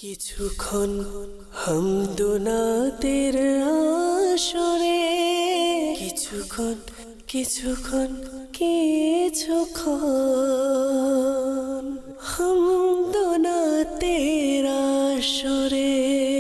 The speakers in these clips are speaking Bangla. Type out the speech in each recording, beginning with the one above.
কিছুক্ষণ হামদুনাতের আসরে কিছুক্ষণ হামদুনাতের আসরে।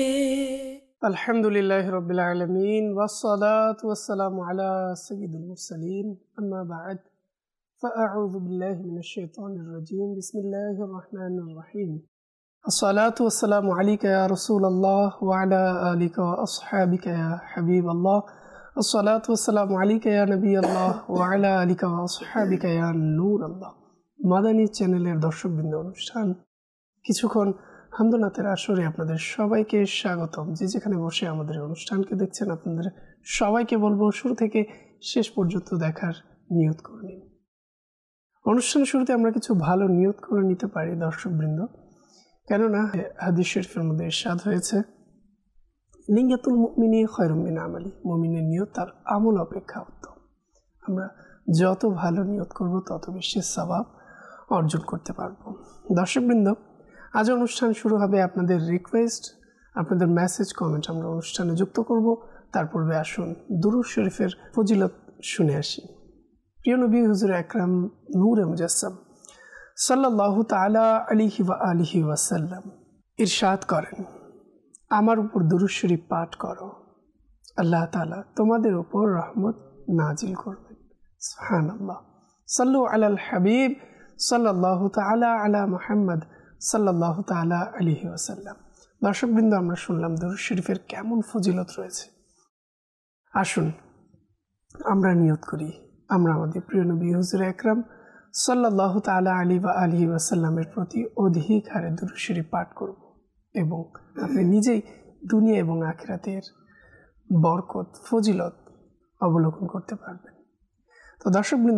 আলহামদুলিল্লাহি রাব্বিল আলামিন ওয়াসসালাতু ওয়াসসালামু আলা সাইয়্যিদিল মুরসালিন আম্মা বা'দ ফাআউযু বিল্লাহি মিনাশ শাইতানির রাজীম বিসমিল্লাহির রহমানির রহিম আসসালাতু ওয়াসসালামু আলাইকা ইয়া রাসূলুল্লাহ ওয়া আলা আলিকা ওয়া আসহাবিকা ইয়া হাবিবাল্লাহ আসসালাতু ওয়াসসালামু আলাইকা ইয়া নবিয়াল্লাহ ওয়া আলা আলিকা ওয়া আসহাবিকা ইয়া নূরাল্লাহ। মাদানী চ্যানেলের দর্শকবৃন্দ, অনুষ্ঠান কিছুক্ষণ হামদুনাতের আসরে আপনাদের সবাইকে স্বাগতম। যে যেখানে বসে আমাদের অনুষ্ঠানকে দেখছেন, আপনাদের সবাইকে বলবো শুরু থেকে শেষ পর্যন্ত দেখার নিয়ত করে নিন। অনুষ্ঠান শুরুতে আমরা কিছু ভালো নিয়ত করে নিতে পারি দর্শকবৃন্দ, কেননা হাদিস শরীফের মধ্যে ইরশাদ হয়েছে, নিয়াতুল মুমিনি খায়রুম মিন আমালি, মুমিনের নিয়ত তার আমল অপেক্ষা উত্তম। আমরা যত ভালো নিয়ত করব তত বেশি সওয়াব অর্জন করতে পারবো। দর্শকবৃন্দ, আজ অনুষ্ঠান শুরু হবে আপনাদের রিকোয়েস্ট, আপনাদের মেসেজ, কমেন্ট আমরা অনুষ্ঠানে যুক্ত করব। তার পূর্বে আসুন দুরূদ শরীফের ফজিলত শুনে আসি। প্রিয় নবী হুজুর আকরাম নূরে মুজাসসাম সাল্লাল্লাহু তাআলা আলাইহি ওয়া আলিহি ওয়াসাল্লাম ইরশাদ করেন, আমার উপর দুরূদ শরীফ পাঠ করো, আল্লাহ তাআলা তোমাদের উপর রহমত নাজিল করবেন। সুবহানাল্লাহ। সাল্লু আলাল হাবিব সাল্লাল্লাহু তাআলা আলা মুহাম্মদ সাল্লাল্লাহু তাআলা আলাইহি ওয়াসাল্লাম। দর্শকবৃন্দ, আমরা শুনলাম দুরূদ শরীফের কেমন ফজিলত রয়েছে। আসুন আমরা নিয়ত করি, আমরা আমাদের প্রিয় নবী হুজুর আকরাম সাল্লাল্লাহু তাআলা আলাইহি ওয়াসাল্লামের প্রতি অধিক হারে দুরূদ শরীফ পাঠ করব এবং আপনি নিজেই দুনিয়া এবং আখিরাতের বরকত, ফজিলত অবলোকন করতে পারবেন। তো দর্শকবৃন্দ,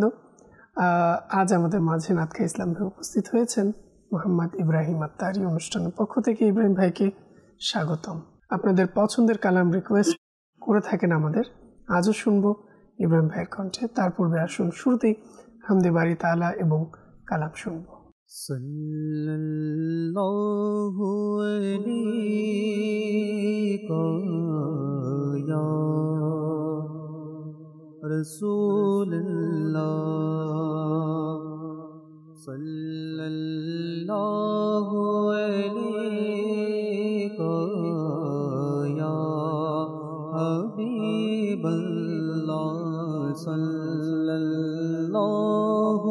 আজ আমাদের মাঝে নাতখা ইসলাম ভাই উপস্থিত হয়েছেন। মোহাম্মদ ইব্রাহিম আত্তারি অনুষ্ঠানের পক্ষ থেকে ইব্রাহিম ভাইকে স্বাগতম। আপনাদের পছন্দের কালাম রিকোয়েস্ট করে থাকেন আমাদের, আজও শুনবো ইব্রাহিম ভাইয়ের কণ্ঠে। তার পূর্বে আসুন শুরুতেই হামদে বারি তাআলা এবং কালাম শুনবো। সাল্লাল্লাহু আলাইকা ইয়া রাসূলুল্লাহ, সাল্লাল্লাহু আলাইকা ইয়া হাবিবাল্লাহ, সাল্লাল্লাহু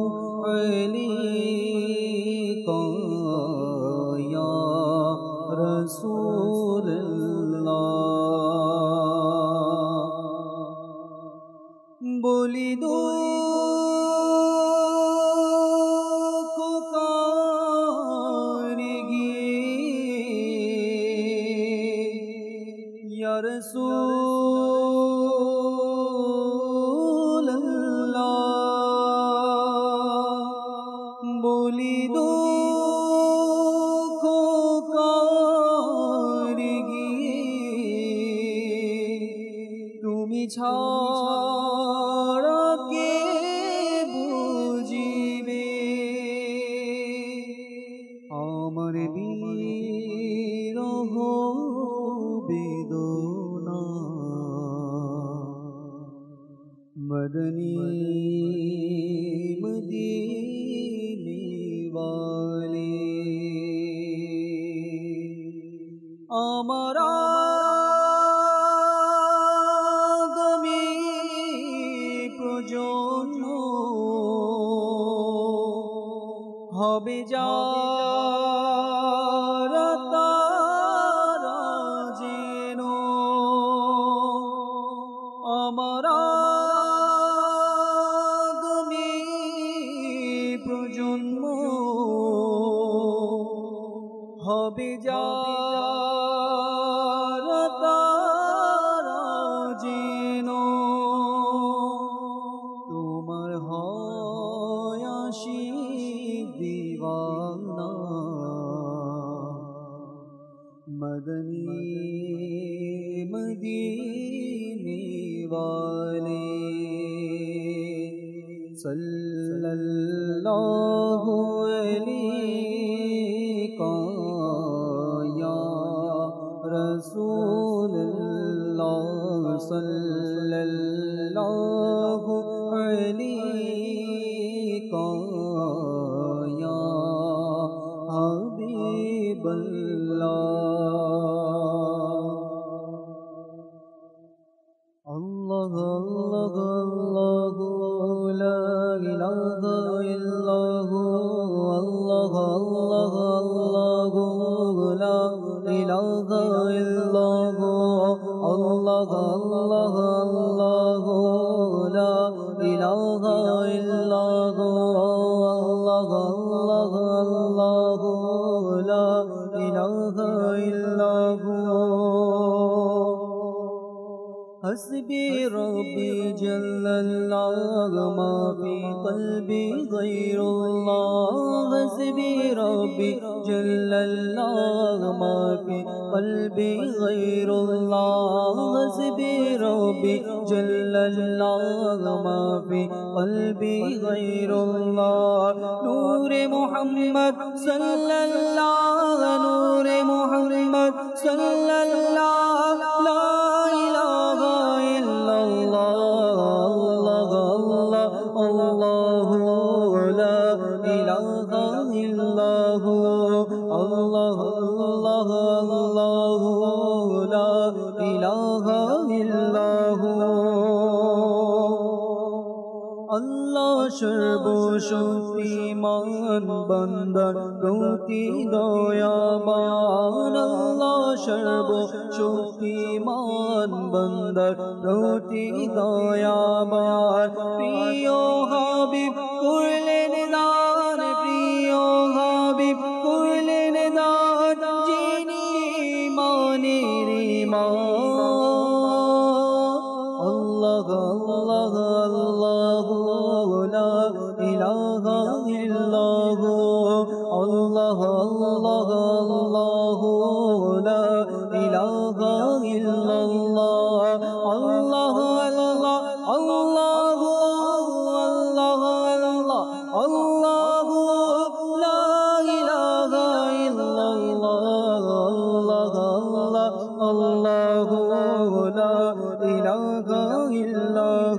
আলাইকা ইয়া রাসূলুল্লাহ। বলি দো ইয়া রাসূলুল্লাহ, বলি দো তুমি ছাড়া কে বুঝিবে আমার বিরহ বেদনা। মদনী মদিনে वाले আমার আগামী প্রজন্ম হবে যারা তারা যেন আমার আগামী প্রজন্ম হবে যারা তারা যেন তোমার হয় আশিক দিওয়ানা। मदनी मदीने वाले सल्लल्लाहु अलैहि या रसूलल्लाह सल्लल्लाहु अलैका या हबीबल्लाह। अल्लाह अल्लाह अल्लाह ला इलाहा इल्लल्लाहु अल्लाह अल्लाह अल्लाह ला इलाहा इल्लल्लाहु अल्लाह अल्लाह अल्लाह ला इलाहा इल्लल्लाहु अल्लाह अल्लाह अल्लाह ला इलाहा इल्लल्लाहु। हस्बी रब्बी जल्लल्लाह मा फी क़ल्बी गैरुल्लाह। हस्बी रब्बी जल्लल्लाह मा फी क़ल्बी गैरुल्लाह। हस्बी रब्बी जल्लल्लाह मा फी क़ल्बी गैरुल्लाह। नूरे मोहम्मद सल्लल्लाह नूरे मोहम्मद सल्लल्लाह ला इलाहा इल्लल्लाह अल्लाह अल्लाह अल्लाह ला इलाहा इल्लल्लाह अल्लाह अल्लाह अल्लाह ला इलाहा इल्लल्लाह। अल्लाह सर्वशक्तिमान बंदर प्रति दयाबान। अल्लाह सर्वशक्तिमान बंदर प्रति दयाबान। प्रिय हाबिब करलेन दान प्रिय हाबिब करलेन दान जिनी मानेर ईमान। अल्लाह अल्लाह अल्लाह ला इलाहा इल्लल्लाह अल्लाह अल्लाह अल्लाह ला इलाहा इल्लल्लाह अल्लाह अल्लाह अल्लाह अल्लाह अल्लाह ला इलाहा इल्लल्लाह अल्लाह अल्लाह अल्लाह ला इलाहा इल्लल्लाह।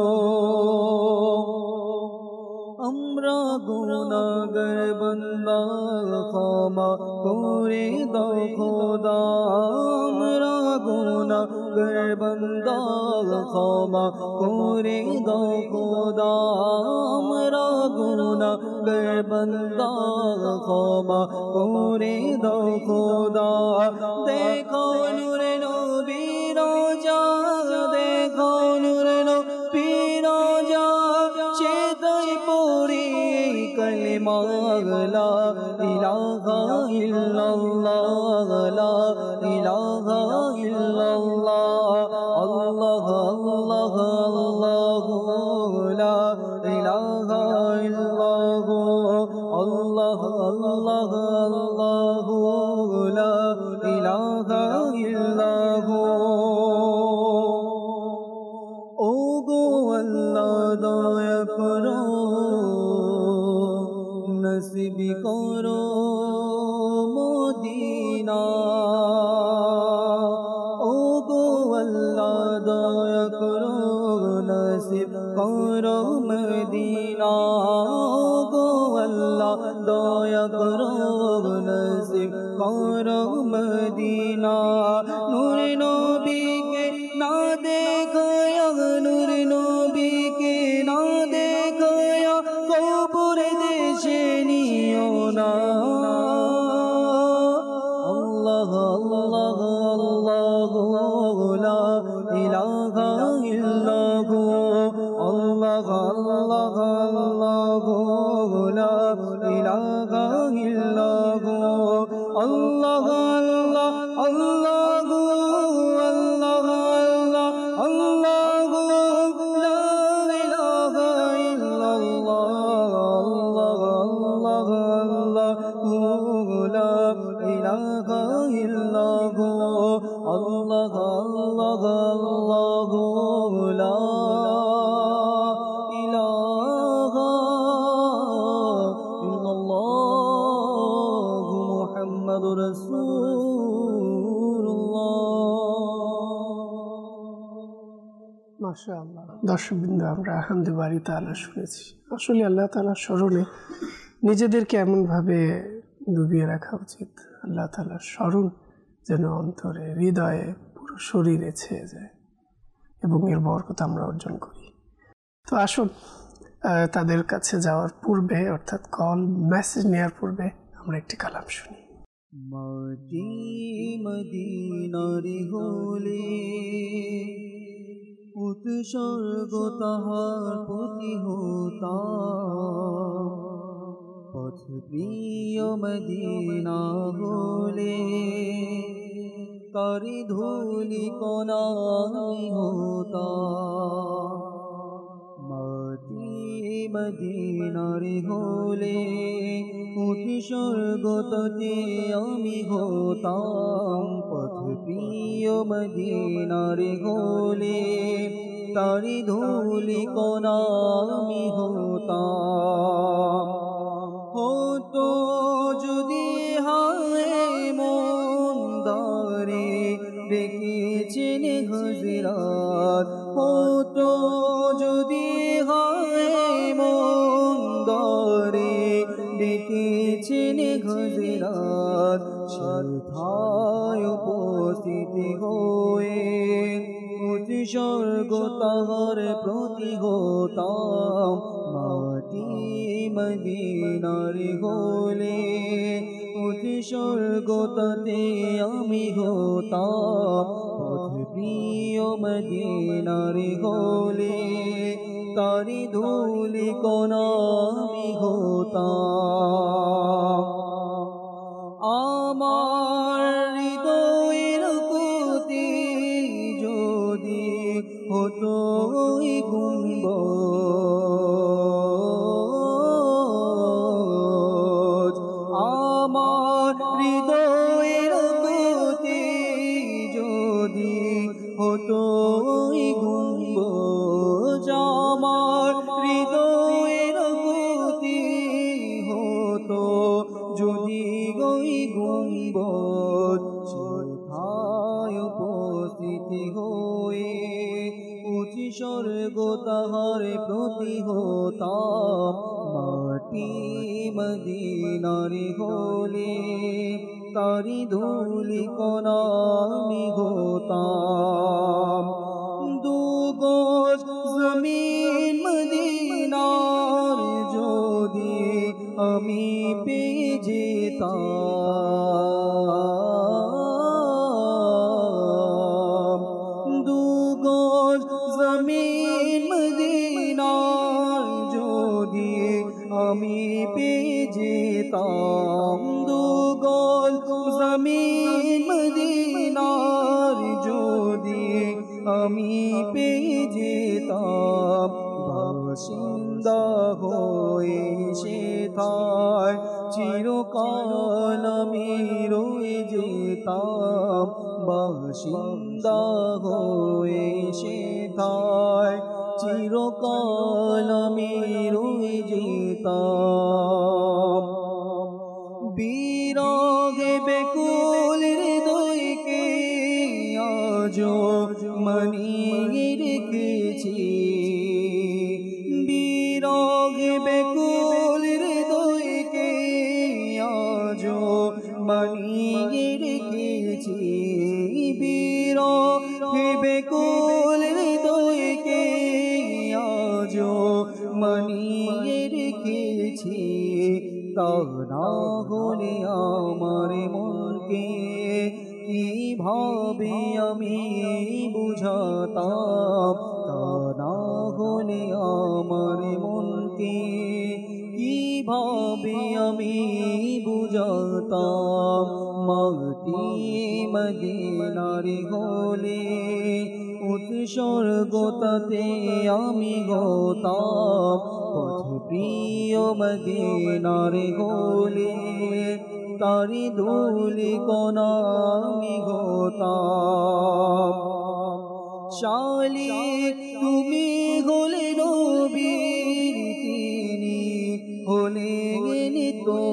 আমরা গুনাহগার বান্দা ক্ষমা করে দাও খোদা। আমরা গুনাহগার বান্দা ক্ষমা করে দাও খোদা। আমরা গুনাহগার বান্দা ক্ষমা করে দাও খোদা। দেখো নূরে নবী রোজা দেখো নূরে নবী রোজা চেতই পড়ি कलिमा ला इलाहा इल्लल्लाह ला इलाहा इल्लल्लाह अल्लाह अल्लाह अल्लाह ला इलाहा इल्लल्लाह अल्लाह अल्लाह अल्लाह ला इलाहा इल्लल्लाह। ओ गो अल्लाह दया करो नसीब करो मदीना। ओ गो अल्लाह दया करो नसीब करो मदीना। ओ गो अल्लाह दया करो नसीब करो मदीना। नूर नबी के ना देखया नूर नबी के ना देखया कब्र देशे नियो ना। अल्लाह अल्लाह अल्लाह ला इलाहा इल्लल्लाह अल्लाह अल्लाह अल्लाह ला इलाहा इल्लल्लाह अल्लाह अल्लाह अल्लाह अल्लाह अल्लाह ला इलाहा इल्लल्लाह अल्लाह अल्लाह अल्लाह ला इलाहा इल्लल्लाह अल्लाह अल्लाह अल्लाह ला इलाहा इल्लल्लाह मुहम्मदुर रसूलुल्लाह। মাশাআল্লাহ। দর্শকবৃন্দ, আমরা হামদে বারি তাআলা শুনেছি। আসলে আল্লাহ তাআলার স্মরণে নিজেদেরকে এমনভাবে ডুবিয়ে রাখা উচিত, আল্লাহ তাআলার স্মরণ যেন অন্তরে, হৃদয়ে, পুরো শরীরে ছেয়ে যায় এবং এর বরকত আমরা অর্জন করি। তো আসুন তাদের কাছে যাওয়ার পূর্বে, অর্থাৎ কল মেসেজ নেওয়ার পূর্বে আমরা একটি কালাম শুনি। মাটি মদিনার হলে উৎসর্গ তাহার প্রতি হতাম, পথ প্রিয় মদিনা হলে তারি ধুলি কণা আমি হতাম। মাটি মদিনার হলে উৎসর্গ তাতে আমি হতাম, পথ প্রিয় মদিনার হলে তারি ধুলি কণা আমি হতাম। হতো যদি হায় মন দারে ডেকেছেন হযরত, হতো যদি হায় মন দারে ডেকেছেন হযরত, সেথায় উপস্থিত হয়ে উৎসর্গ তাহার প্রতি হতাম। মাটি মদিনার হলে উৎসর্গ তাতে আমি হতাম, পথ প্রিয় মদিনার হলে তারি ধুলি কণা আমি হতাম। আমার হৃদয়ের গতি যদি হতো গুম্বজ, আমার হৃদয়ের গতি যদি হতো গুম্বজ, আমার হৃদয়ের গতি হতো যদি গুম্বজ, সেথায় উপস্থিত হয়ে উৎসর্গ তাহার প্রতি হতাম। মাটি মদিনার হলে তারি ধুলি কণা আমি হতাম। দু গজ জমিন মদিনার যদি আমি পেয়ে যেতাম, দু গজ জমিন মদিনার যদি আমি পেয়ে যেতাম, দু গজ জমিন মদিনার যদি আমি পেয়ে যেতাম, বাসিন্দা হয়ে সেথায় চিরকাল আমি রয়ে যেতাম, বাসিন্দা হয়ে সেথায় চিরকাল আমি রয়ে যেতাম। বিরহে বেকুল হৃদয়কে আজো মানিয়ে রেখেছি, বিরহে বেকুল হৃদয়কে আজো মানিয়ে রেখেছি, বিরহে বেকুল হৃদয়কে আজো মানিয়ে রেখেছি। তা না হলে আমার মনকে কিভাবে আমি বুঝাতাম, তা না হলে আমার মনকে কিভাবে আমি বুঝাতাম। মাটি মদিনার হলে উৎসর্গ তাতে আমি হতাম, পথ প্রিয় মদিনার হলে তারি ধুলি কণা আমি হতাম। শালিক তুমি হলে নবীর, তিনি হলেন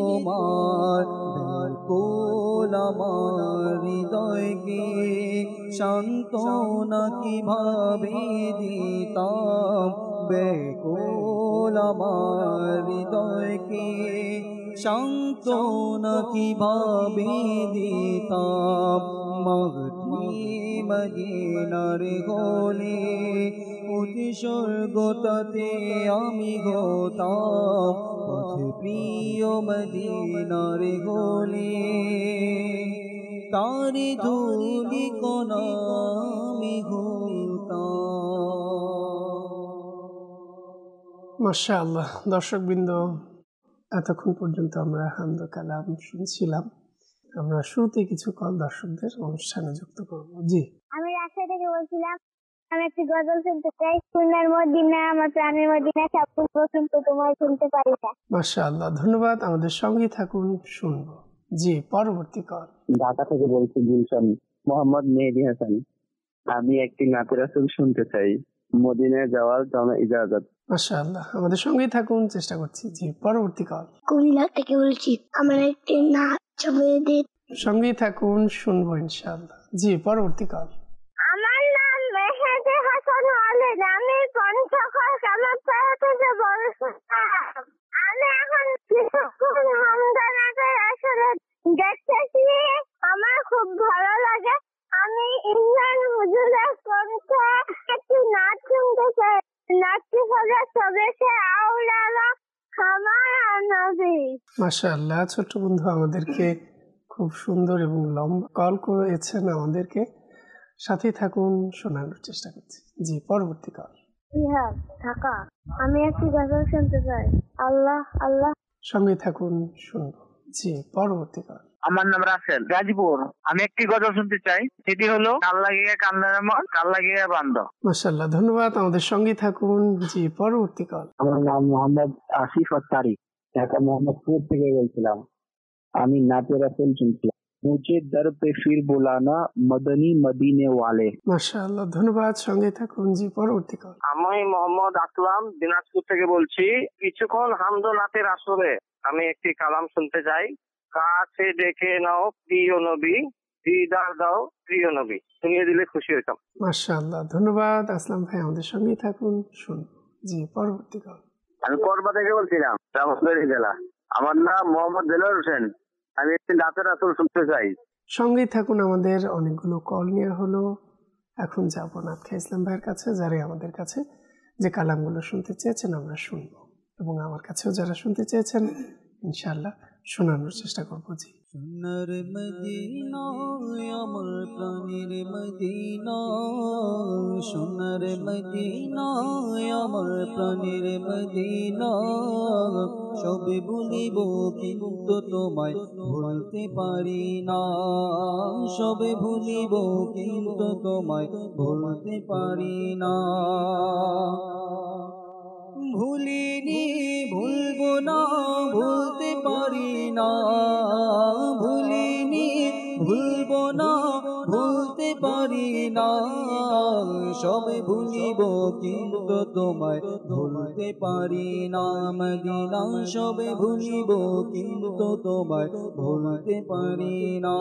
তোমার ব্যাকুল আমার হৃদয়কে সান্ত্বনা কিভাবে দিতাম বেকুল আমার হৃদয়কে সান্ত্বনা কিভাবে দিতাম মাগঠি মদিনার গলি উৎসর্গতাতে আমি হতাম পথ প্রিয় মদিনার গলি তারি ধুলি কণা আমি হতাম। মাশাআল্লাহ। দর্শকবৃন্দ, এতক্ষণ পর্যন্ত আমরা হামদ কালাম শুনছিলাম। আমরা শুরুতে কিছু কল দর্শকদের অনুষ্ঠানে যুক্ত করব। জি, আমি রাজশাহী থেকে বলছিলাম। আমি একটি গজল শুনতে চাই। সোনার মদিনা আমার প্রাণের মদিনা সব কিন্তু তোমায় শুনতে পারি না। মাশাআল্লাহ, ধন্যবাদ। আমাদের সঙ্গে থাকুন, শুনবো। জি, পরবর্তী কল। ঢাকা থেকে বলছি গুলশান মোহাম্মদ মেহেদি হাসান। আমি একটি নাতে রাসূল শুনতে চাই, মদিনায় যাওয়ার জন্য ইজাজত। মাশাআল্লাহ, আমাদের সঙ্গেই থাকুন, চেষ্টা করছি। জি, পরবর্তী কল। কুমিল্লা থেকে বলছি। আমার একটি নাচ ছবি সঙ্গেই থাকুন, শুনবো ইনশাআল্লাহ। জি, পরবর্তী কল। আমার নাম মেহেদি হাসান ওয়ালিদ। আমি পঞ্চগড় কামারপাড়া থেকে বলছি। আমি এখন কিছুক্ষণ হামদানাকে আসলে দেখতেছি। আমার খুব ভালো লাগে। আমি ইমরান হুজুরের কণ্ঠে একটি নাচ শুনতে চাই। নাচটি হলো সবেসে আউলালা আমার নবী। মাশাআল্লাহ, ছোট্ট বন্ধু আমাদেরকে খুব সুন্দর এবং লম্বা কল করেছেন আমাদেরকে। সাথেই থাকুন, শোনানোর চেষ্টা করছি। জি, পরবর্তী কল। ইহাব ঢাকা। আমি একটি গজল শুনতে চাই। আল্লাহ আল্লাহ। সঙ্গে থাকুন, শুনবো। জি, পরবর্তী কল। আমার নাম রাসেল, গাজীপুর। আমি একটি গজল শুনতে চাই, সেটি হলো কাল লাগিয়ে কান্নার মন কাল লাগিয়ে বান্ধ। মাশাআল্লাহ, ধন্যবাদ। আমাদের সঙ্গে থাকুন। জি, পরবর্তী কল। আমার নাম মোহাম্মদ আসিফ আত্তারি, ঢাকা মোহাম্মদপুর থেকে বলছিলাম। আমি নাতে রাসূল শুনছিলাম, মুঝে দর পে ফির বুলানা মদনী মদিনে ওয়ালে। মাশাআল্লাহ, ধন্যবাদ। সঙ্গে থাকুন। জি, পরবর্তী কল। আমি মোহাম্মদ আসলাম, দিনাজপুর থেকে বলছি। কিছুক্ষণ হামদ নাতে রাসূলে আমি একটি কালাম শুনতে চাই। কাছে ডেকে নাও প্রিয় নবী, দিদার দাও প্রিয় নবী, শুনিয়ে দিলে খুশি হইতাম। মাশাআল্লাহ, ধন্যবাদ। আসলাম ভাই, আমাদের সঙ্গেই থাকুন, শুনবো। জি, পরবর্তী কল। আমি করবা থেকে বলছিলাম, রামপুরহাট জেলা। আমার নাম মোহাম্মদ দেলোয়ার হোসেন। আমি একটি নাতে রাসূল শুনতে চাই। সঙ্গেই থাকুন। আমাদের অনেকগুলো কল নেওয়া হলো। এখন যাব নাথ খান ইসলাম ভাইয়ের কাছে, যারা আমাদের কাছে যে কালামগুলো শুনতে চেয়েছেন আমরা শুনবো, এবং আমার কাছেও যারা শুনতে চেয়েছেন ইনশাআল্লাহ শোনানোর চেষ্টা করবো। জি, সোনার মদিনা আমার প্রাণের মদিনা সোনার মদিনা আমার প্রাণের মদিনা সবে ভুলিব কিন্তু তোমায় ভুলতে পারি না সবে ভুলিব কিন্তু তোমায় ভুলতে পারি না ভুলিনি ভুলবো না ভুলতে পারি না ভুলিনি ভুলবো না ভুলতে পারি না সবে ভুলিব কিন্তু তোমায় ভুলতে পারি না মদিনা সবে ভুলিব কিন্তু তোমায় ভুলতে পারি না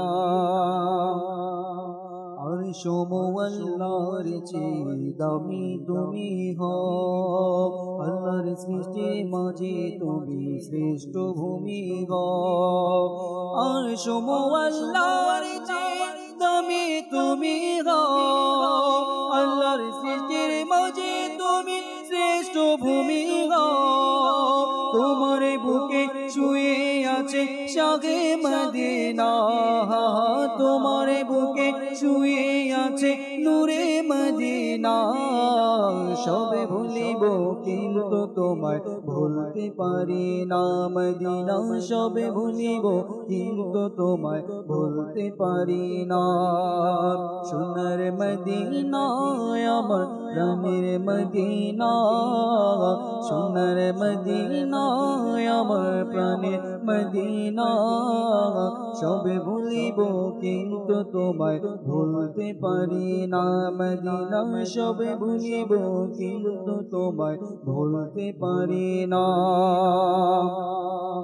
আর আল্লাহর চেয়ে দামি তুমি হও আল্লাহর সৃষ্টির মাঝে তুমি শ্রেষ্ঠ ভূমি হও আর আল্লাহর চেয়ে দামি তুমি হও আল্লাহর সৃষ্টির মাঝে তুমি শ্রেষ্ঠ ভূমি হও তোমার বুকে শুয়ে আছে শাহে মদিনা তোমার বুকে শুয়ে আছে নূরে মদিনা সবে ভুলিব কিন্তু তোমায় ভুলতে পারি না মদিনা সবে ভুলিব কিন্তু তোমায় ভুলতে পারি না সোনার মদিনা আমার প্রাণের মদিনা সোনার মদিনা আমার প্রাণের মদিনা সবে ভুলিব কিন্তু তোমায় ভুলতে পারি না মদিনা সবে ভুলিব কিন্তু তোমায় ভুলতে পারি না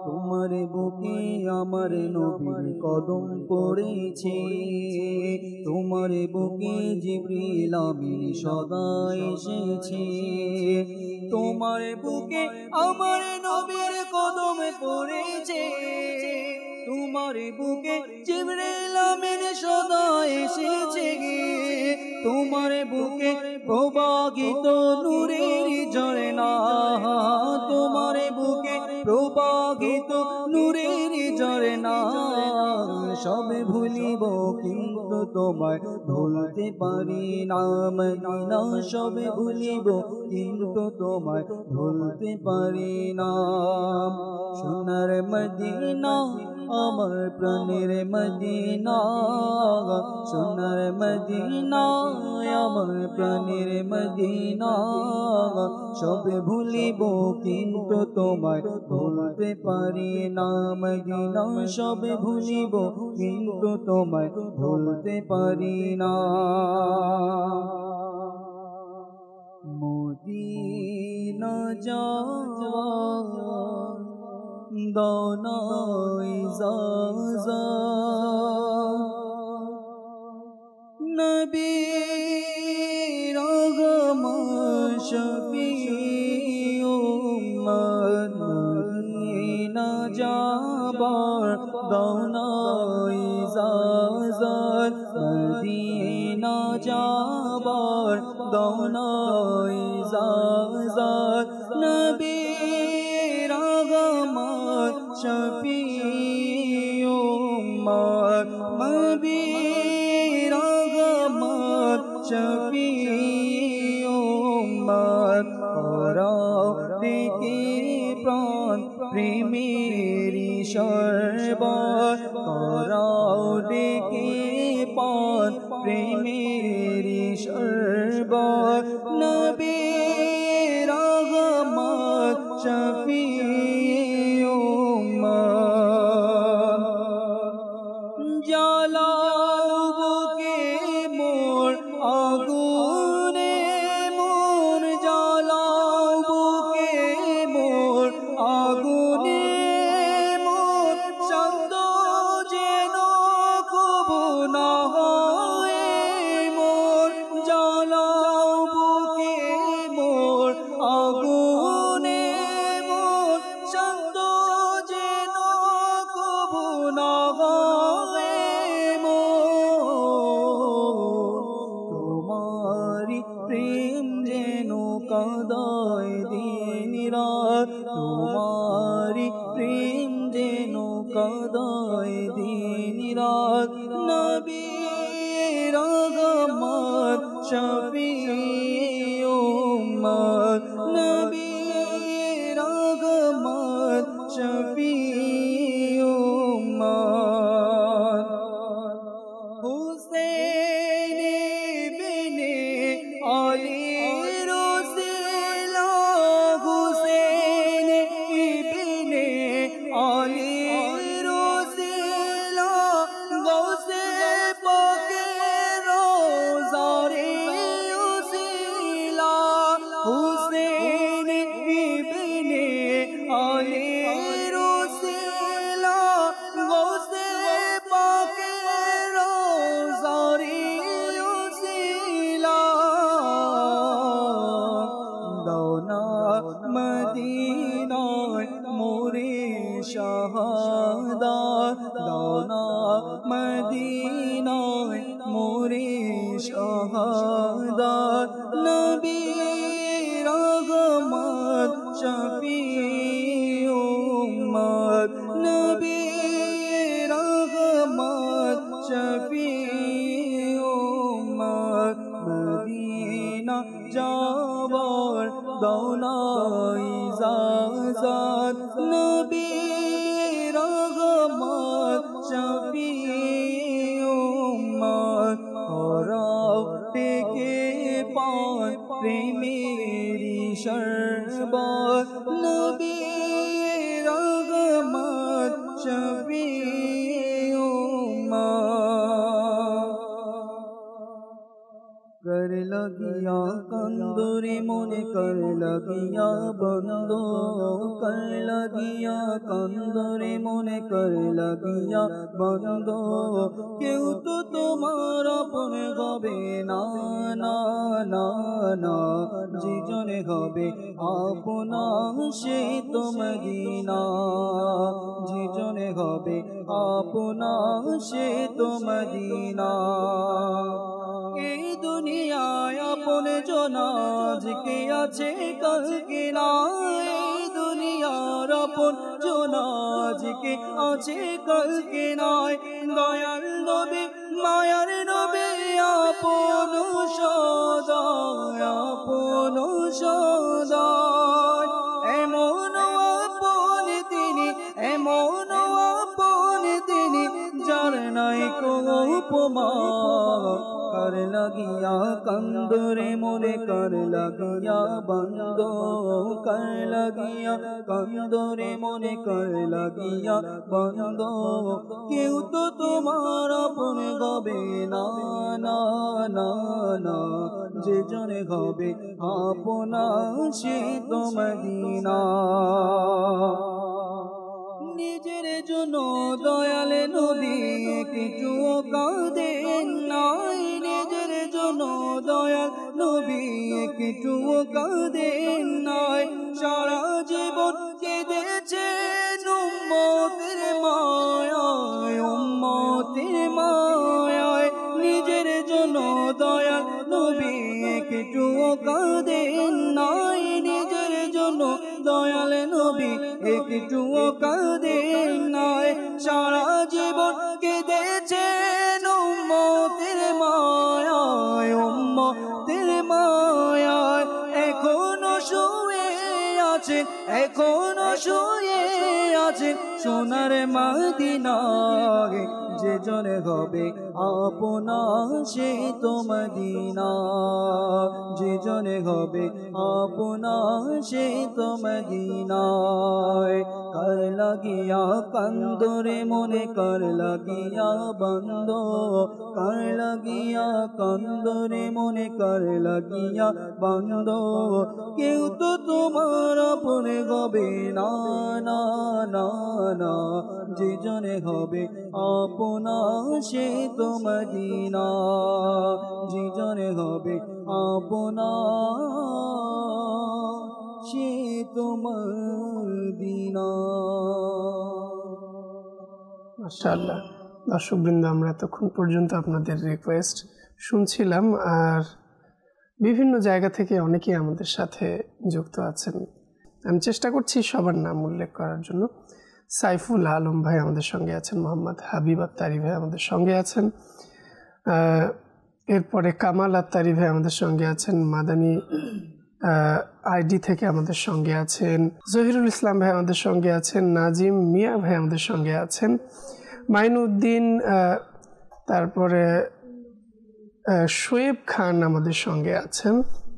তোমার বুকে আমার নবীর কদম পড়েছে, তোমার বুকে জিবরিল আমিন সদা এসেছে, তোমার বুকে আমার নবীর কদম পড়েছে, তোমার বুকে জিবরিল আমিন সদা এসেছে, তোমার বুকে প্রবাহিত নূরের ঝরনা, তোমার বুকে প্রবাহিত নূরের ঝরনা, সবে ভুলিব কিন্তু তোমায় ভুলতে পারি না মদিনা, সবে ভুলিব কিন্তু তোমায় ভুলতে পারি না। সোনার মদিনা আমার প্রাণের মদিনা, সোনার মদিনা আমার প্রাণের মদিনা, সবে ভুলিব কিন্তু তোমায় ভুলতে পারি না মদিনা, সবে ভুলিব কিন্তু তোমায় ভুলতে পারি না। মদিনা যাওয়া দাও না ইজাজত, নবী আগমন শফিউ উম্মত, মদিনা যাবার দাও না ইজাজত, মদিনা যাবার দাও না ইজাজত, নবী আগমন শফিউ উম্মত, নবী আগমন শফিউ উম্মত, করাও ডেকে প্রাণ প্রেমেরি শরবত, করাও ডেকে প্রাণ প্রেমেরি শরবত, নবী আগমন শফিউ উম্মত, জ্বালাও বুকে মোর আগুনে মোর, জ্বালাও বুকে মোর আগুনে মোর, শান্ত যেন কবু না হয় মোর, জ্বালাও বুকে মোর আগুনে মোর, শান্ত যেন কবু না হয় মোর, তোমারি প্রেম যেন কাঁদায় দিন রাত, তোমারি প্রেম যেন কাঁদায় দিন রাত, নবী আগমন শফিউ উম্মত, নবী আগমন শফিউ উম্মত, হুসেন ইবনে আলী রসিলা, হুসেন ইবনে আলী রসিলা, গৌসে পাকের রোজারে উসিলা, হুসেন ইবনে আলী রসিলা, গৌসে পাকের রোজারে উসিলা, দাও না মদিনায় মোরে শাহাদাত, দাও না মদিনায় মোরে শাহাদাত, নবী আগমন শফিউ উম্মত, নবী আগমন শফিউ উম্মত, মদিনা যাবার দাও না ইজাজত, নবী আগমন শফিউ উম্মত, করাও ডেকে পান প্রেমেরি শরবত, নবী আগমন শফিউ উম্মত, कर লাগিয়া কান্দরে মনে কর লাগিয়া বন্ধ কর লাগিয়া কান্দরে মনে কর লাগিয়া বন্ধ কেউ তো তোমার আপন হবে না না না না যে জনে হবে আপনা সে তো মদিনা যে জনে হবে আপনা সে তো মদিনা এই দুনিয়ায় আপন জনা আজকে আছে কালকে নাই এই দুনিয়ার আপন জনা আজকে আছে কালকে নাই দয়াল নবী মায়ার নবী আপন সদায় আপন সদায় এমন আপন তিনি এমন আপন তিনি যার নাই কোনো উপমা কর লাগিয়া কান্দরে মনে কর লাগিয়া বন্ধ কর লাগিয়া কান্দরে মনে কর লাগিয়া বন্ধ কেউ তো তোমার আপন হবে না না না না যে জনে হবে আপনা সে তো মদিনা নিজের জন্য দয়াল নবী কিছু কাঁদেন নাই নিজের জন্য দয়াল নবী কিছু কাঁদেন নাই সারা জীবন কেঁদেছেন উম্মতের মায়ায় উম্মতের মায়ায় নিজের জন্য দয়াল নবী কিছু কাঁদেন নাই নিজের জন্য দয়াল নবী একটু কাঁদেন নাই সারা জীবন কেঁদেছেন উম্মতের মায়ায় উম্মতের মায়ায় এখনো শুয়ে আছেন এখনো শুয়ে আছেন সোনার মদিনায় যে জনে হবে আপনা সে তো মদিনা যে জনে হবে আপনা সে তো মদিনায় কর লাগিয়া কান্দরে মনে কর লাগিয়া বন্ধ কর লাগিয়া কান্দরে মনে কর লাগিয়া বন্ধ কেউ তো তোমার আপন হবে না না না না যে জনে হবে আপনা সে তো মদিনা যে জনে হবে আপনা সে তো মদিনা। মাশাআল্লাহ দর্শকবৃন্দ, আমরা এতক্ষণ পর্যন্ত আপনাদের রিকোয়েস্ট শুনছিলাম আর বিভিন্ন জায়গা থেকে অনেকেই আমাদের সাথে যুক্ত আছেন। আমি চেষ্টা করছি সবার নাম উল্লেখ করার জন্য। সাইফুল আলম ভাই আমাদের সঙ্গে আছেন, মোহাম্মদ হাবিব আত্তারি ভাই আমাদের সঙ্গে আছেন, এরপরে কামাল আত্তারি ভাই আমাদের সঙ্গে আছেন, মাদানী আইডি থেকে আমাদের সঙ্গে আছেন, জহিরুল ইসলাম ভাই আমাদের সঙ্গে আছেন, নাজিম মিয়া ভাই আমাদের সঙ্গে আছেন, মাইনুদ্দিন, তারপরে শোয়েব খান আমাদের সঙ্গে আছেন,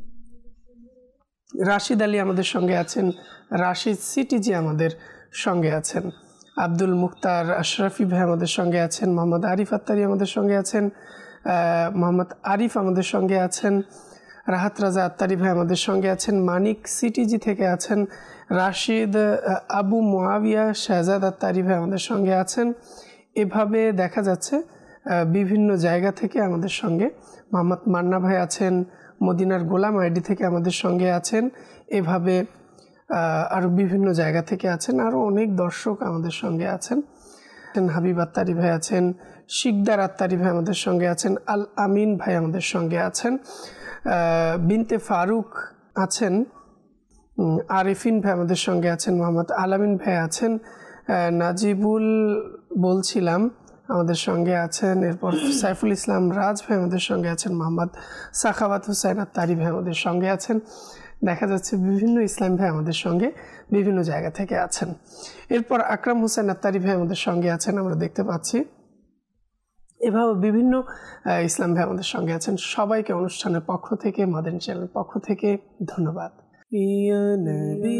রাশিদ আলী আমাদের সঙ্গে আছেন, রাশিদ সিটিজি আমাদের সঙ্গে আছেন, আব্দুল মুক্তার আশরাফি ভাই আমাদের সঙ্গে আছেন, মোহাম্মদ আরিফ আত্তারি আমাদের সঙ্গে আছেন, মোহাম্মদ আরিফ আমাদের সঙ্গে আছেন, রাহাত রাজা আত্তারি ভাই আমাদের সঙ্গে আছেন, মানিক সিটিজি থেকে আছেন, রাশিদ আবু মুয়াবিয়া শাহজাদ আত্তারি ভাই আমাদের সঙ্গে আছেন। এভাবে দেখা যাচ্ছে বিভিন্ন জায়গা থেকে আমাদের সঙ্গে মোহাম্মদ মান্না ভাই আছেন, মদিনার গোলাম আইডি থেকে আমাদের সঙ্গে আছেন, এভাবে আরও বিভিন্ন জায়গা থেকে আছেন, আরও অনেক দর্শক আমাদের সঙ্গে আছেন। হাবিব আত্তারি ভাই আছেন, শিকদার আত্তারি ভাই আমাদের সঙ্গে আছেন, আল আমিন ভাই আমাদের সঙ্গে আছেন, বিনতে ফারুক আছেন, আরিফিন ভাই আমাদের সঙ্গে আছেন, মোহাম্মদ আলামিন ভাই আছেন, নাজিবুল বলছিলাম আমাদের সঙ্গে আছেন, এরপর সাইফুল ইসলাম রাজ ভাই আমাদের সঙ্গে আছেন, মোহাম্মদ সাখাওয়াত হুসাইন আত্তারি ভাই আমাদের সঙ্গে আছেন। দেখা যাচ্ছে বিভিন্ন ইসলাম ভাই আমাদের সঙ্গে বিভিন্ন জায়গা থেকে আছেন। এরপর আকরাম হোসেন আত্তারি ভাই আমাদের সঙ্গে আছেন, আমরা দেখতে পাচ্ছি। এভাবে বিভিন্ন ইসলাম ভাই আমাদের সঙ্গে আছেন। সবাইকে অনুষ্ঠানের পক্ষ থেকে, মাদানী চ্যানেলের পক্ষ থেকে ধন্যবাদ। ইয়া নবী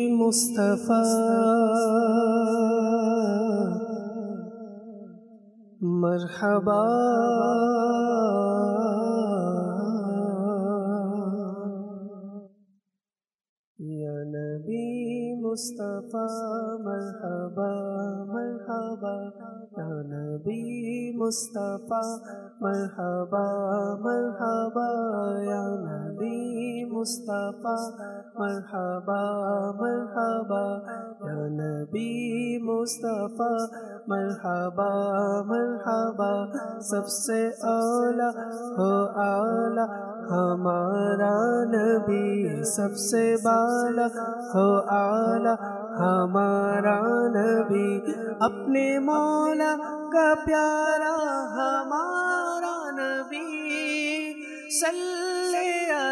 মুস্তাফা मरहबा या नबी मुस्तफा मरहबा मरहबा या नबी मुस्तफा मरहबा मरहबा या नबी मुस्तफा मरहबा मरहबा या नबी मुस्तफा मरहबा मरहबा सबसे औला हो आला हमारा नबी सबसे बाला हो आला हमारा नबी अपने मौला का प्यारा हमारा नबी सल्ले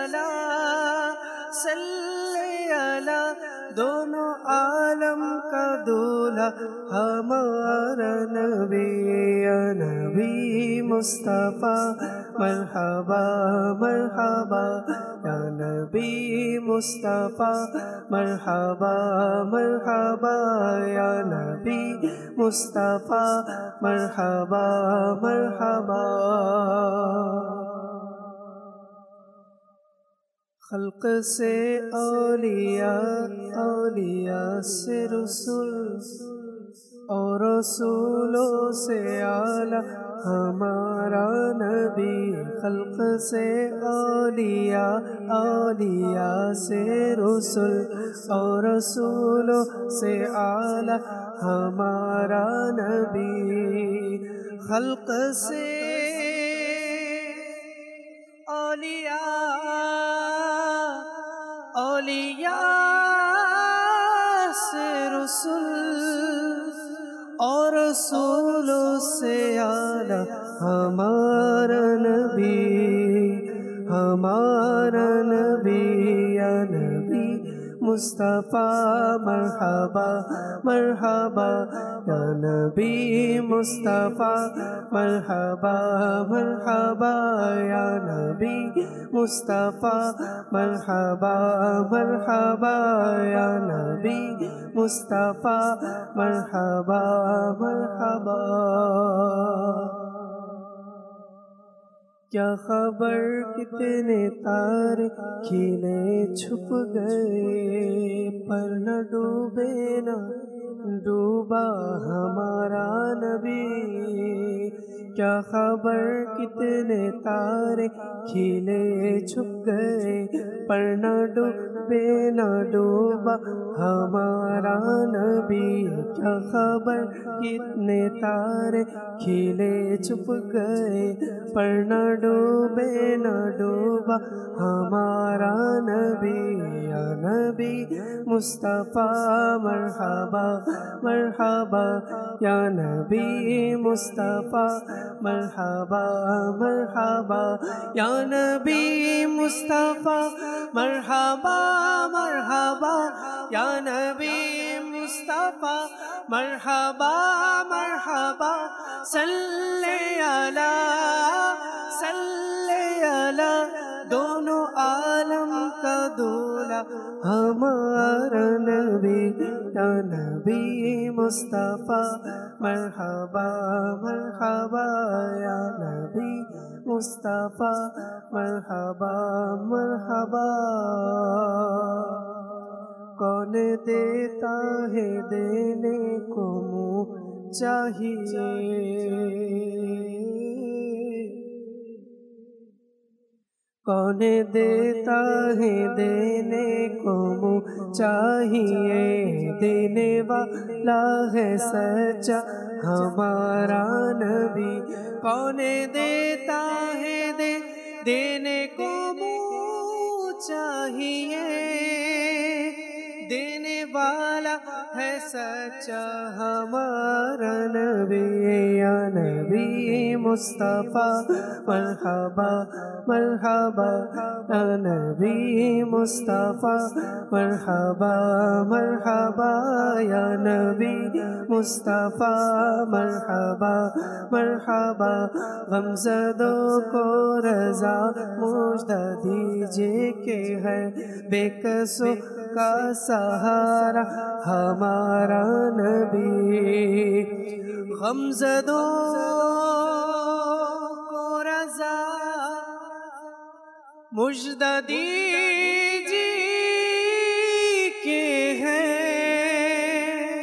अला दोनों आलम का दूल्हा हमारा नबी या नबी मुस्तफा मरहबा मरहबा या नबी मुस्तफा मरहबा मरहबा या नबी मुस्तफा मरहबा मरहबा खल्क से औलिया औलिया से रसूल और रसूलों से आला हमारा नबी खल्क से औलिया औलिया से रसूल और रसूलों से आला हमारा नबी खल्क से औलिया औलिया से रसूल और रसूलों से आला हमारा नबी या नबी मुस्तफा मरहबा मरहबा या नबी मुस्तफा मरहबा मरहबा या नबी मुस्तफा मरहबा मरहबा या नबी मुस्तफा मरहबा मरहबा क्या खबर कितने तारे खिले छुप गए पर न डूबे न डूबा हमारा नबी क्या खबर कितने तारे खिले छुप गए पर न डूबे न डूबा हमारा नबी क्या खबर कितने तारे खिले छुप गए पर न डूबे न डूबा हमारा नबी या नबी मुस्तफा मरहबा मरहबा या नबी मुस्तफा मरहबा मरहबा या नबी मुस्तफा मरहबा मरहबा या नबी मुस्तफा मरहबा मरहबा सल्ले अला दोनों आलम का दूल्हा हमारा नबी या नबी मुस्तफा मरहबा मरहबा या नबी मुस्तफा मरहबा मरहबा कौन देता है देने को मुँह चाहिए कौन देता है देने को मुँह चाहिए देने वाला है सच्चा हमारा नबी कौन देता है देने को मुँह चाहिए देने वाला है सच्चा हमारा नबी या नबी मुस्तफा मरहबा मरहबा या नबी मुस्तफा मरहबा मरहबा या नबी मुस्तफा मरहबा मरहबा गमज़दों को रज़ा मुझदा दीजिए के है बेकसों का सहारा हमारा नबी गमज़दों को रज़ा मुजदा दीजिए के हैं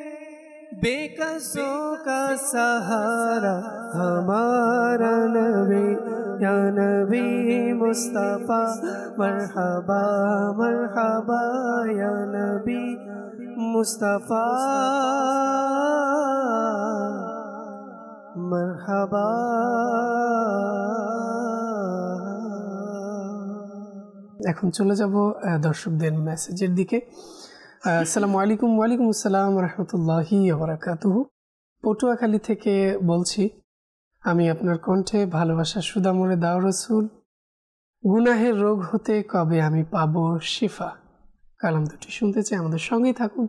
बेकसों का सहारा हमारा नबी या नबी मुस्तफा मरहबा मरहबा या नबी मुस्तफा मरहबा। এখন চলে যাব দর্শকদের মেসেজের দিকে। আসসালামু আলাইকুম। ওয়ালাইকুম আসসালাম রহমতুল্লাহি ওয়া বারাকাতুহু। পটুয়াখালী থেকে বলছি, আমি আপনার কণ্ঠে ভালোবাসা সুদামরে দাও রসুল, গুনাহের রোগ হতে কবে আমি পাবো শিফা। কালাম দুটি শুনতে চাই, আমাদের সঙ্গেই থাকুন,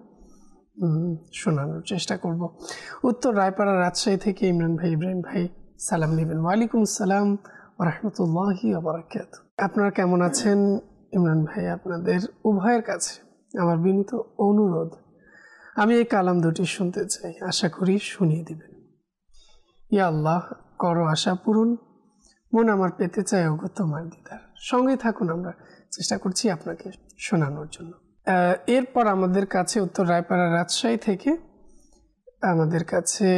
শোনানোর চেষ্টা করব। উত্তর রায়পাড়া রাজশাহী থেকে ইমরান ভাই, ইব্রাহিম ভাই সালাম নেবেন। ওয়ালাইকুম আসসালাম রহমতুল্লাহি ওয়া বারাকাতুহু। আপনারা কেমন আছেন ইমরান ভাই? আপনাদের উভয়ের কাছে আমার বিনীত অনুরোধ, আমি এই কালাম দুটি শুনতে চাই, আশা করি শুনিয়ে দিবেন। ইয়া আল্লাহ, করো আশা পূরণ, মন আমার পেতে চায় ওগো তোমার দিদার। সঙ্গে থাকুন, আমরা চেষ্টা করছি আপনাকে শোনানোর জন্য। এরপর আমাদের কাছে উত্তর রায়পাড়া রাজশাহী থেকে আমাদের কাছে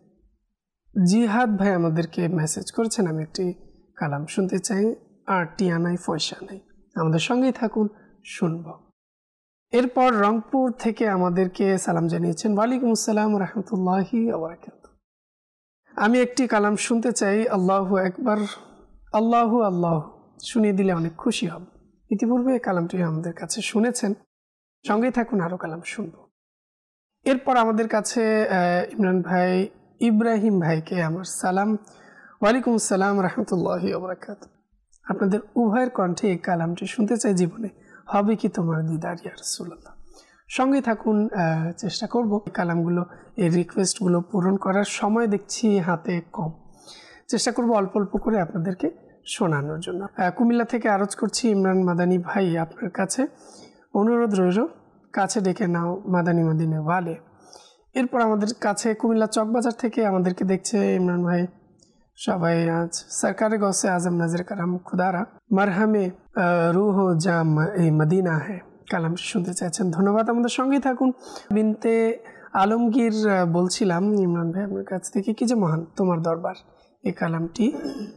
জিহাদ ভাই আমাদেরকে মেসেজ করেছেন, আমি একটি কালাম শুনতে চাই, আর টিয়া নাই পয়সা নাই। আমাদের সঙ্গেই থাকুন, শুনব। এরপর রংপুর থেকে আমাদেরকে সালাম জানিয়েছেন, ওয়ালাইকুম আসসালাম রহমতুল্লাহি ওয়া বারাকাতুহু। আমি একটি কালাম শুনতে চাই, আল্লাহু আকবার, আল্লাহু আল্লাহ। শুনিয়ে দিলে অনেক খুশি হব। ইতিপূর্বে এই কালামটি আমাদের কাছে শুনেছেন, সঙ্গেই থাকুন, আরও কালাম শুনব। এরপর আমাদের কাছে ইমরান ভাই, ইব্রাহিম ভাইকে আমার সালাম, ওয়ালাইকুম আসসালাম রহমতুল্লাহি ওয়া বারাকাতুহু। আপনাদের উভয়ের কণ্ঠে এই কালামটি শুনতে চাই, জীবনে হবে কি তোমার দিদার ইয়া রাসূলুল্লাহ। সঙ্গে থাকুন, চেষ্টা করব এই কালামগুলো, এই রিকোয়েস্টগুলো পূরণ করার। সময় দেখছি হাতে কম, চেষ্টা করব অল্প অল্প করে আপনাদেরকে শোনানোর জন্য। কুমিল্লা থেকে আরজ করছি, ইমরান মাদানী ভাই, আপনার কাছে অনুরোধ রইল, কাছে ডেকে নাও মাদানী মদিনে ওয়ালে। এরপর আমাদের কাছে কুমিল্লা চকবাজার থেকে আমাদেরকে দেখছে ইমরান ভাই, সবাই আজ সরকারে গৌসে আজম নজর করম খুদারা মারহামে রুহ জাম এই মদিনা হ্যাঁ কালাম শুনতে চাইছেন। ধন্যবাদ, আমাদের সঙ্গেই থাকুন। বিনতে আলমগীর বলছিলাম ইমরান ভাই আপনার কাছ থেকে, কি যে মহান তোমার দরবার, এই কালামটি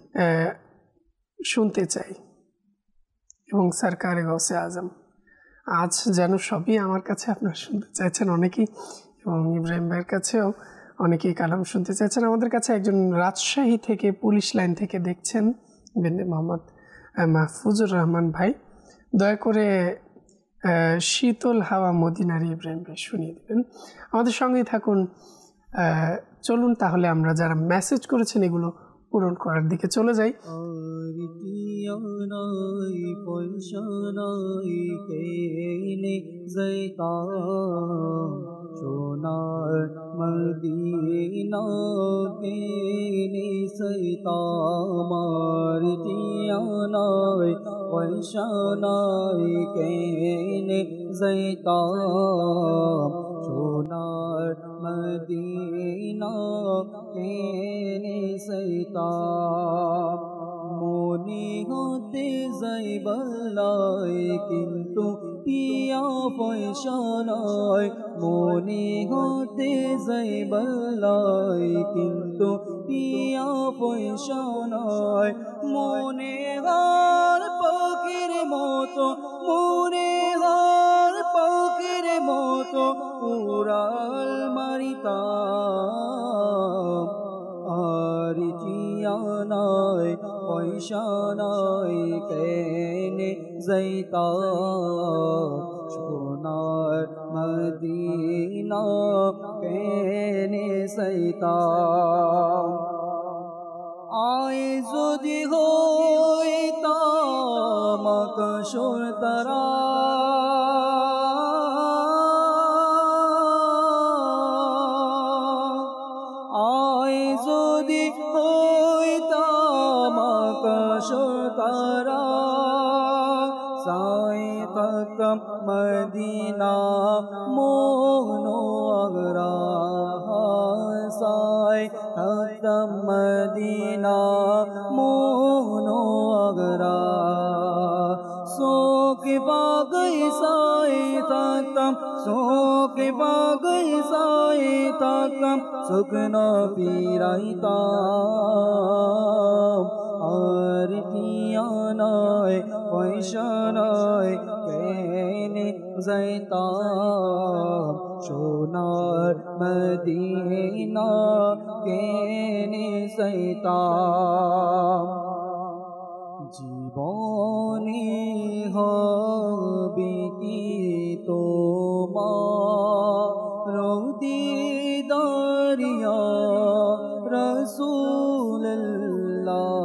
শুনতে চাই, এবং সরকারে গৌসে আজম। আজ যেন সবই আমার কাছে আপনারা শুনতে চাইছেন অনেকেই, এবং ইব্রাহিম ভাইয়ের কাছেও অনেকেই কালাম শুনতে চাইছেন। আমাদের কাছে একজন রাজশাহী থেকে পুলিশ লাইন থেকে দেখছেন, বেন্দে মোহাম্মদ মাহফুজুর রহমান ভাই, দয়া করে শীতল হাওয়া মদিনারি ইব্রাহিম ভাই শুনিয়ে দেবেন। আমাদের সঙ্গেই থাকুন। চলুন তাহলে আমরা যারা মেসেজ করেছেন এগুলো পূরণ করার দিকে চলে যাই। সোনার মদিনা কেনে সইতা আমার টিয়া নাই পয়সা নাই কেনে সইতা সোনার মদিনা কেনে সইতা মনে হতে যাইবালাই কিন্তু টিয়া পয়সা নাই মনে হতে যাইবালাই কিন্তু টিয়া পয়সা নাই মনে হার পাখির মতো মনে হার পাখির মতো উড়াল মারিতাম আর টিয়া নাই পয়সা নাই কেনে যাইতা সোনার মদিনা কেনে যাইতা আয় যদি হইতাম আকাশের তারা আয় যদি হইতাম আকাশের তারা সাইতাম মদিনা মোহনো আগরা থাকতাম মদিনা মোনো আগরা সোকে বাগই সায়ে থাকতাম সোকে বাগই সায়ে থাকতাম শুকনো ফিরাইতাম আর টিয়া নয় পয়সা নয় কেনে যাইতাম সোনার মদিনা কেনে যাইতাম জীবনে হবে কি তোমার দিদারিয়া রাসূলুল্লাহ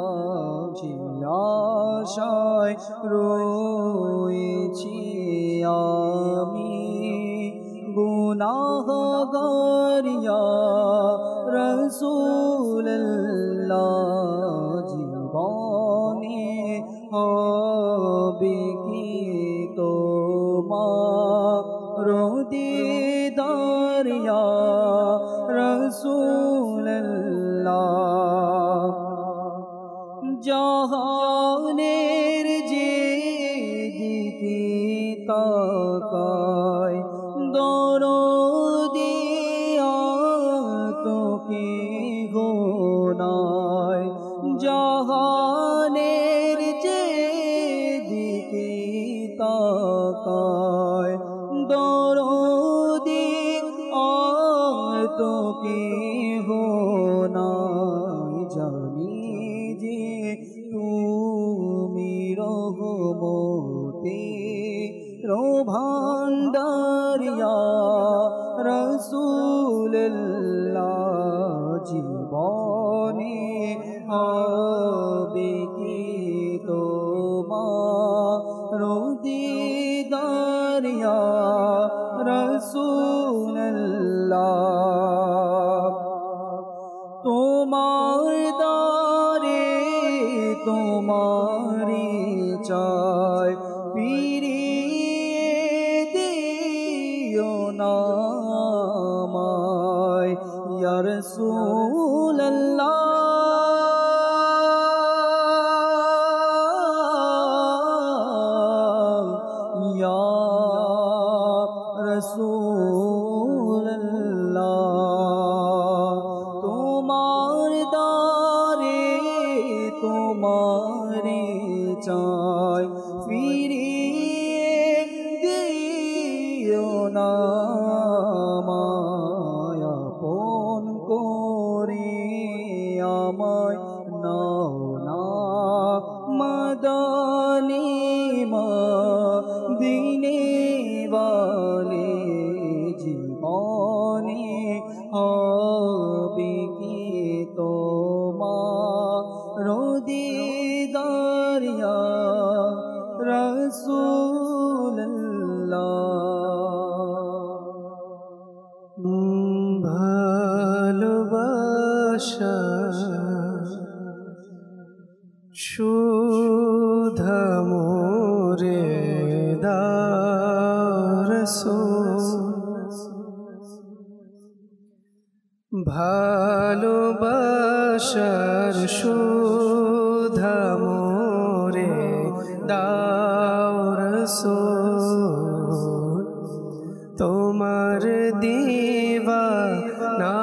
আশায় রয়েছি আমি গুনাহগারিয়া রাসূলুল্লাহ জীবনে হবে কি তোমার দিদারিয়া রাসূলুল্লাহ জাহানের যে দিকে তাকায় দরদে তোকে গোনায় জাহানের যে দিকে তাকায় দরদে তোকে গোনায় জানি যে তুমি রহমতে ভান্ডারিয়া রাসূলুল্লাহ জীবনে হবে কি তোমার দিদারিয়া রাসূলুল্লাহ তোমার দারে তোমারি চাই ফিরিয়ে দিও না আমায় ইয়া রাসূলুল্লাহ ইয়া রাসূলুল্লাহ তোমার দারে তোমারি চাই ফিরিয়ে দিও না আমায় আপন করে আমায় নাও না মদনী মদিনে वाले জীবনে হবে কি তোমার দিদারিয়া রাসূলুল্লাহ ভালোবাসা সুধা মোরে ভালোবাসার সুধা মোরে দাও রাসূল তোমার দিওয়ানা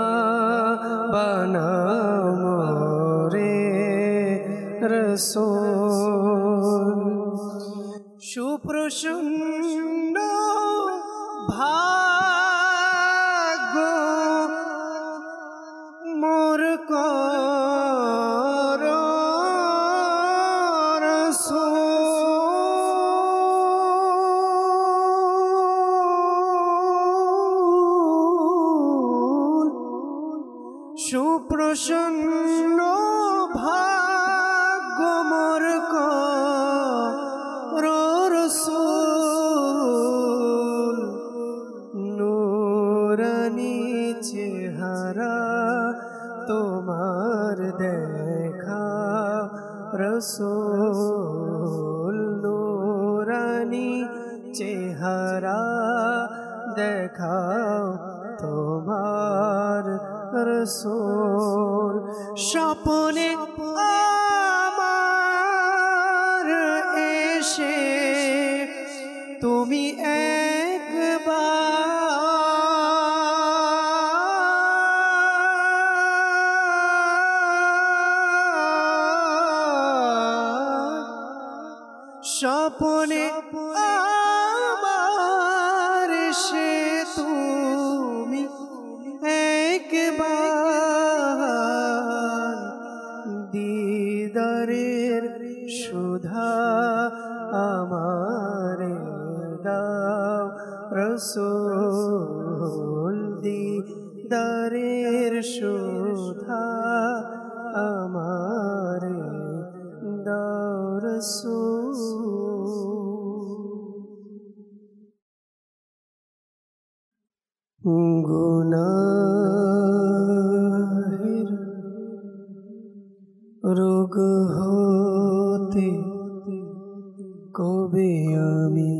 বানাও মোরে রাসূল সুপ্রসন্ন ভাগ্য মোর কর রাসূল সুপ্রসন্ন ভাগ্য মোর কর রাসূল নূরানী চেহারা তোমার দেখা রাসূল নূরানী চেহারা দেখাও তোমার রসূল স্বপ্নে আমার এসে তুমি স্বপ্নে আমার সে তুমি একবার দিদারের সুধা আমারে দাও রসূল দিদারের সুধা আমারে দাও রসূল গুনাহের রোগ হতে কবে আমি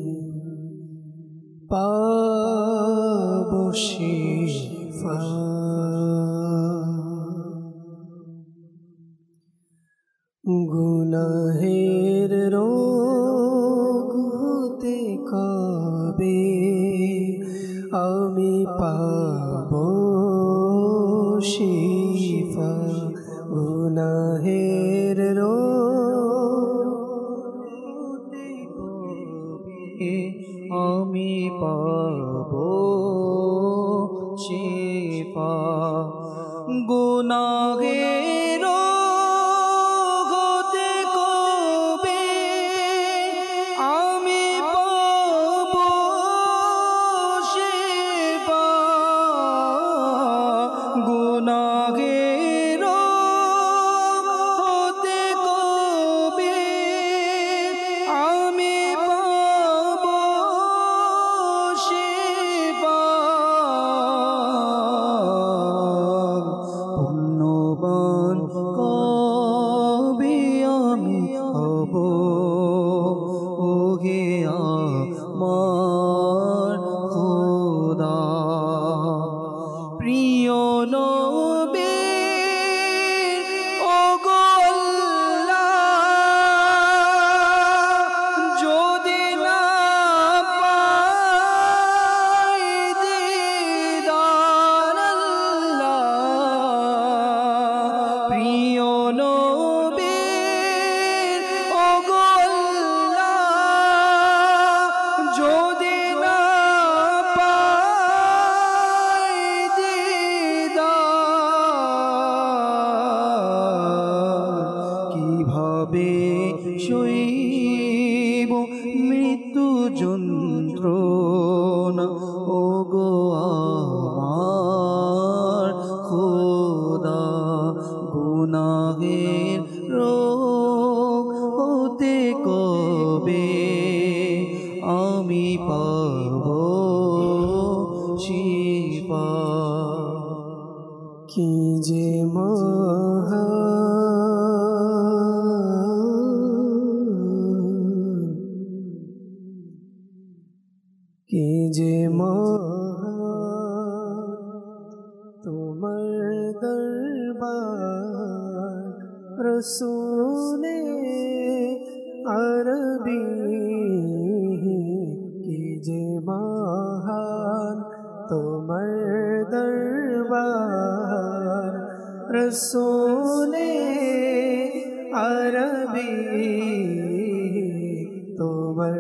পাবো শিফা গুনাহের রোগ হতে কবে আমি পাবো শিফা গুনাহের রোগ হতে কবে আমি পাবো শিফা গুনাহের হতে কবে আমি পাবো শিফা গুনাহের হতে কবে আমি পাবো শিফা পুণ্যবান কবে আমি হব ওগে আমার খোদা প্রিয় নবী ওগো আল্লাহ যদি না পাই দিদার আল্লাহ প্রিয় নবী ওগো আল্লাহ যদি না পাই দিদার কিভাবে সইব মৃত্যু যন্ত্রণা ওগো আমার খোদা গুনাহের রোগ হতে কবে আমি পাবো শিফা কি যে কি যে তোমার দরবার রসূলে আরবি কি যে মহান তোমার দরবার রসূলে আরবি তোমার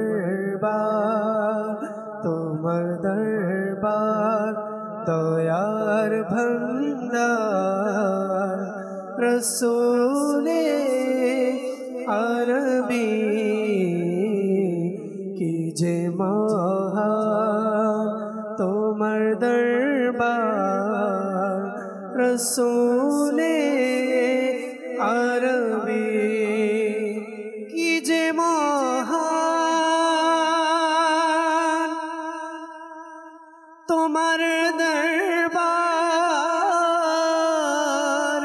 দরবার দয়ার ভন্ডার রসূলে আরবি কি যে মহান তোমার দরবার রসূলে আরবি কি যে মহান তোমার দরবার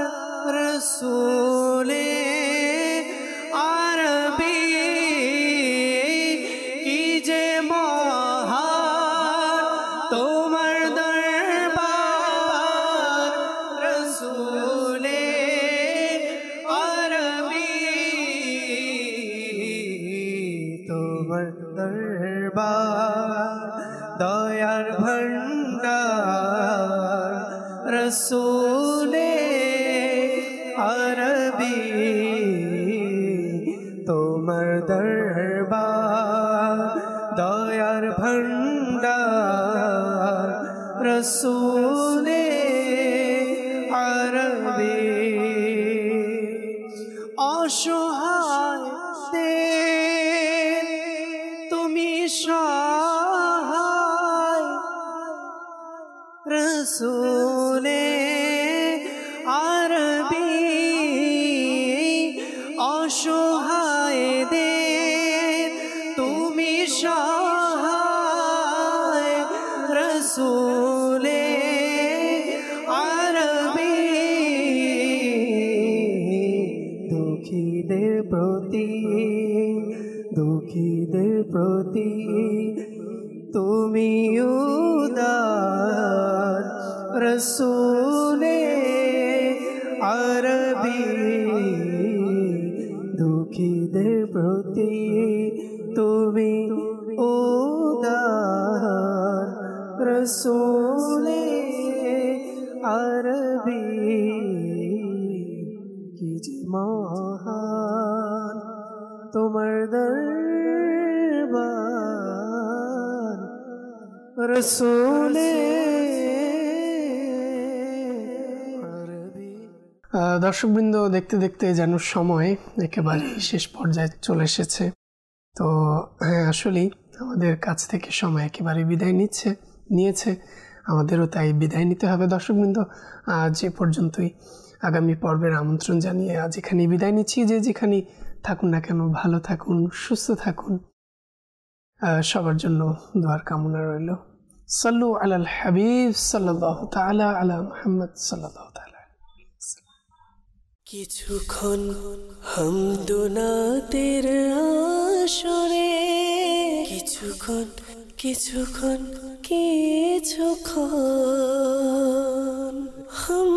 রসূলে আরবি কি যে মহান তোমার দরবার তোমার দরবার দয়ার ভণ্ডার রসূলে আরবি তোমার দরবার দয়ার ভণ্ডার রসূলে আরবি অসহায় তুমি সহায় রসূলে আরবি অসহায় তুমি সহায় রসূলে আরবি দুঃখীদের প্রতি তুমি উদার রসূলে আরবি দুঃখীদের প্রতি তুমি উদার রসূলে আরবি কি যে মহান তোমার দরবার রসূলে আরবি। দর্শকবৃন্দ, দেখতে দেখতে যেন সময় একেবারে শেষ পর্যায়ে চলে এসেছে। তো হ্যাঁ, আসলেই আমাদের কাছ থেকে সময় একেবারে বিদায় নিয়েছে, আমাদেরও তাই বিদায় নিতে হবে। দর্শকবৃন্দ, আজ এ পর্যন্তই। আগামী পর্বের আমন্ত্রণ জানিয়ে আজ এখানে বিদায় নিচ্ছি। যে যেখানে থাকুন না কেন, ভালো থাকুন, সুস্থ থাকুন, সবার জন্য দোয়ার কামনা রইল। সাল্লু আলাল হাবিব সাল্লাল্লাহু তাআলা আলা মুহাম্মদ সাল্লাল্লাহু তাআলা। কিছুক্ষণ হামদুনাতের আসরে কিছুক্ষণ